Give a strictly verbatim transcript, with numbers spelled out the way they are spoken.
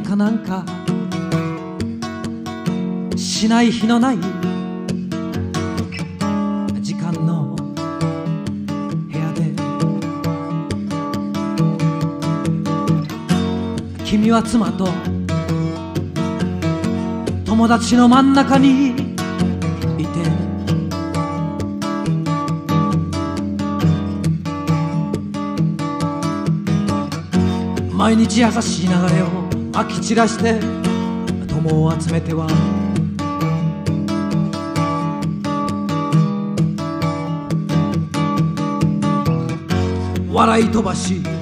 かなんかしない日のない時間の部屋で、君は妻と友達の真ん中にいて、毎日優しい流れをまき散らして友を集めては笑い飛ばし